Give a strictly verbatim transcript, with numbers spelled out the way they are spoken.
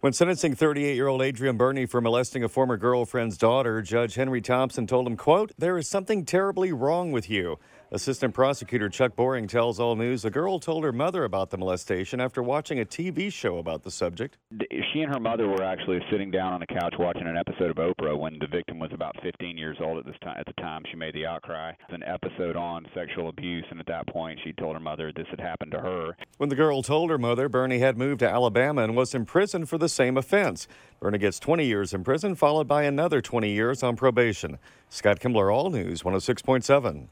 When sentencing thirty-eight-year-old Adrian Burney for molesting a former girlfriend's daughter, Judge Henry Thompson told him, quote, "There is something terribly wrong with you." Assistant Prosecutor Chuck Boring tells All News the girl told her mother about the molestation after watching a T V show about the subject. She and her mother were actually sitting down on a couch watching an episode of Oprah when the victim was about fifteen years old at this time. At the time, she made the outcry. It was an episode on sexual abuse, and at that point, she told her mother this had happened to her. When the girl told her mother, Burney had moved to Alabama and was in prison for the same offense. Burney gets twenty years in prison, followed by another twenty years on probation. Scott Kimbler, All News, one oh six point seven.